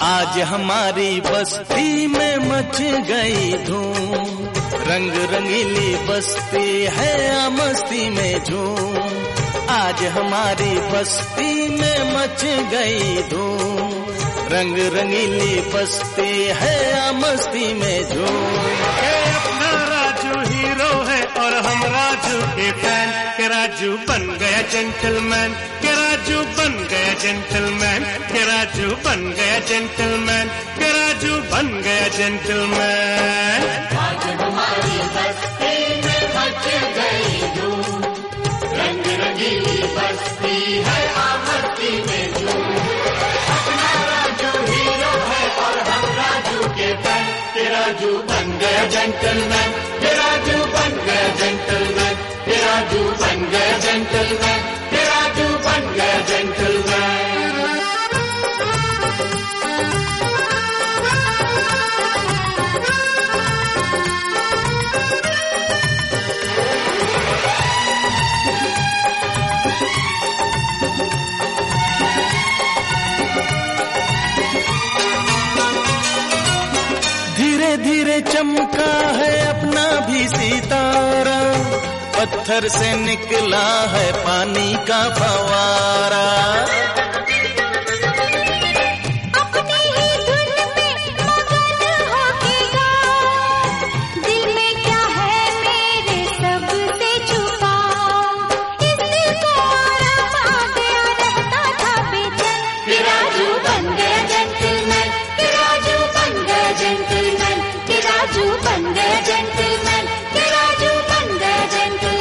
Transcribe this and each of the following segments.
आज हमारी बस्ती में मच गई धूम, रंग रंगीली बस्ती है आ मस्ती में झूम। आज हमारी बस्ती में मच गई धूम, रंग रंगीली बस्ती है आ मस्ती में झूम। अपना राजू हीरो है और हम राजू के फैन, के राजू बन गया जेंटलमैन, के राजू बन गया जेंटलमैन, के राजू बन गया जेंटलमैन, के राजू बन गया जेंटलमैन। आज हमारी बस्ती में मच गई धूम, रंग रंगीली बस्ती है आ मस्ती में झूम। अपना राजू हीरो है और हम राजू के फैन, के राजू बन गया जेंटलमैन, के राजू बन गया जेंटलमैन, के राजू बन गया जेंटलमैन, के राजू बन गया जेंटलमैन। धीरे धीरे चमका है अपना भी सितारा, पत्थर से निकला है पानी का फवारा। अपनी ही धुन में मगन होके गाओ, दिल में क्या है मेरे सबसे छुपाओ। इस दिल को आराम आ गया रहता था बेचैन, कि राजू बन गया जेंटलमैन, कि राजू बन गया जेंटलमैन, कि राजू बन गया जेंटलमैन, कि राजू बन गया जेंटलमैन।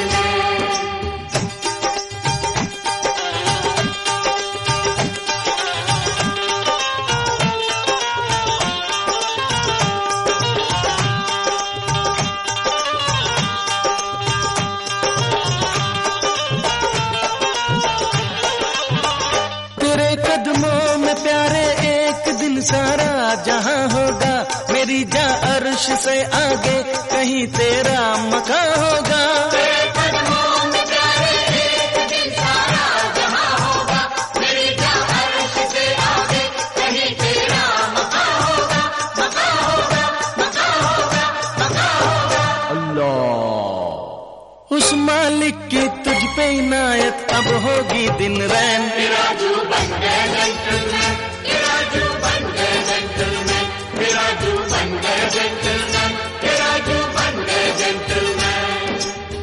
तेरे कदमों में प्यारे एक दिन सारा जहां होगा, मेरी जा अर्श से आगे कहीं तेरा मकां होगा। तेरे कदमों में प्यारे एक दिन सारा जहां होगा, मेरी जान अर्श से आगे कहीं तेरा मकां होगा, मकां होगा, मकां होगा, मकां होगा। अल्लाह उस मालिक की तुझ पे इनायत अब होगी दिन रैन। के राजू बन गया जेंटलमैन, के राजू बन गया जेंटलमैन, के राजू बन गया जेंटलमैन, के राजू बन गया जेंटलमैन।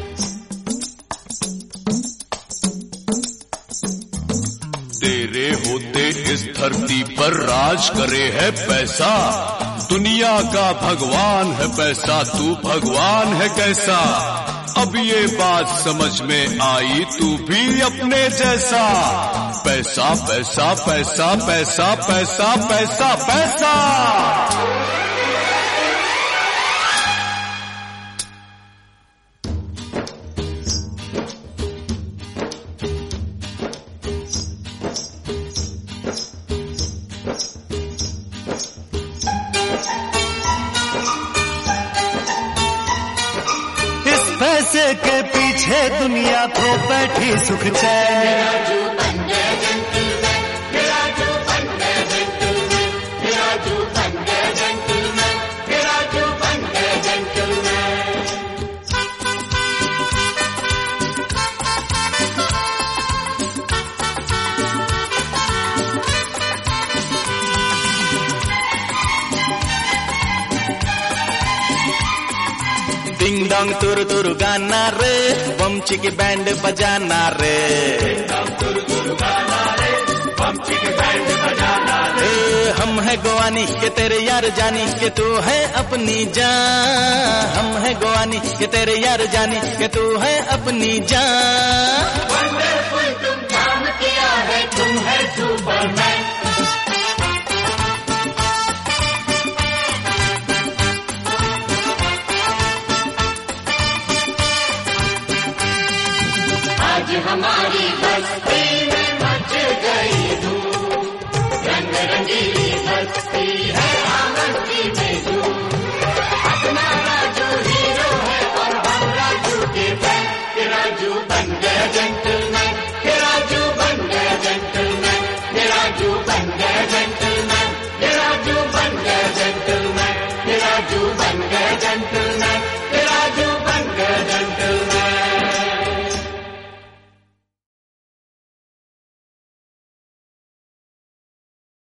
तेरे होते इस धरती पर राज करे है पैसा, दुनिया का भगवान है पैसा, तू भगवान है कैसा। अब ये बात समझ में आई तू भी अपने जैसा। पैसा पैसा पैसा पैसा पैसा पैसा पैसा। पैसे के पीछे दुनिया तो बैठी सुख चैन। राजू बन गया जेंटलमैन, के राजू बन गया जेंटलमैन, के राजू बन गया जेंटलमैन, के राजू बन गया जेंटलमैन। डिंग डोंग तुर तुर गाना रे, बम चिकी बैंड बजाना रे। हम है गोवानी के तेरे यार जानी के तू है अपनी जान। हम है गोवानी के तेरे यार जानी के तू है अपनी जान।